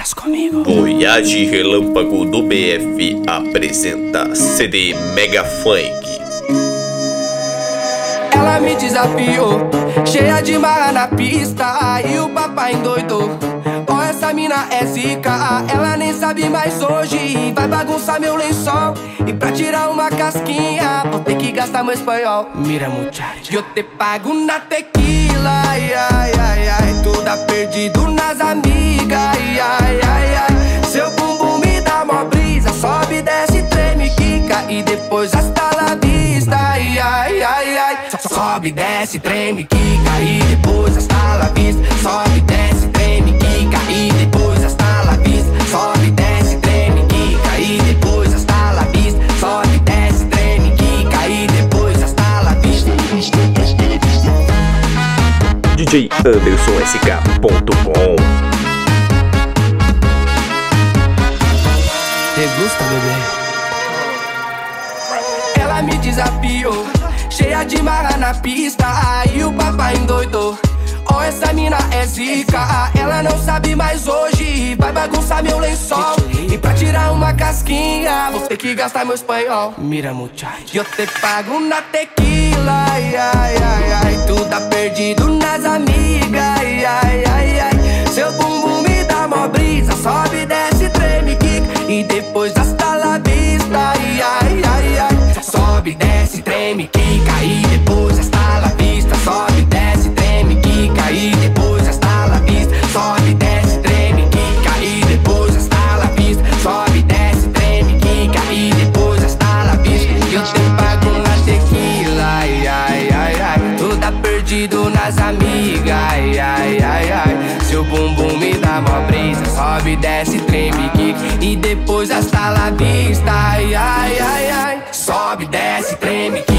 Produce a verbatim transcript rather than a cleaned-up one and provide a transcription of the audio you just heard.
Faz comigo. Voyage Relâmpago do B F apresenta C D Mega Funk. Ela me desafiou, cheia de marra na pista, aí o papai endoidou. Ó, essa mina é zica, ela nem sabe mais hoje. Vai bagunçar meu lençol, e pra tirar uma casquinha vou ter que gastar meu espanhol. Mira, muchacha, eu te pago na tequila, ai, ai, ai, ai. Toda perdido nas amigas, ai, ai, ai, ai. Seu bumbum me dá mó brisa, sobe, desce, treme, quica, e depois hasta la vista, ai, ai, ai, ai. Sobe, desce, treme, quica, e depois hasta la vista. Sobe, desce, treme, quica, e depois hasta la vista. Sobe, desce, treme, quica, e depois hasta la vista. Sobe, desce, treme, quica, e depois hasta la vista. D J Anderson S K ponto com. Te gusta, bebê? Ela me desafiou, cheia de marra na pista, aí o papai endoidou. Ó, essa mina é zica, ela não sabe mais hoje. Vai bagunçar meu lençol, e pra tirar uma casquinha vou ter que gastar meu espanhol. Mira, muchacha, eu te pago na tequila, ai, ai, ai, ai. Tu tá perdido nas amigas, ai, ai, ai, ai. Seu bumbum me dá mó brisa, sobe, desce, treme, quica, e depois hasta la vista, ai, ai, ai, ai. Sobe, desce, treme, quica, e depois hasta la vista. Sobe, desce, treme, quica, e depois hasta la vista. Sobe, desce, treme, quica, e depois hasta la vista. Sobe, desce, treme, quica, e depois hasta la vista. Eu te pago na tequila, ai, ai, ai, ai. Tu tá perdido nas amigas, ai, ai, ai, ai. Seu bumbum me dá mó brisa, sobe, desce, treme, quica, e depois hasta la vista, ai, ai, ai, ai. Sobe, desce, treme, quica.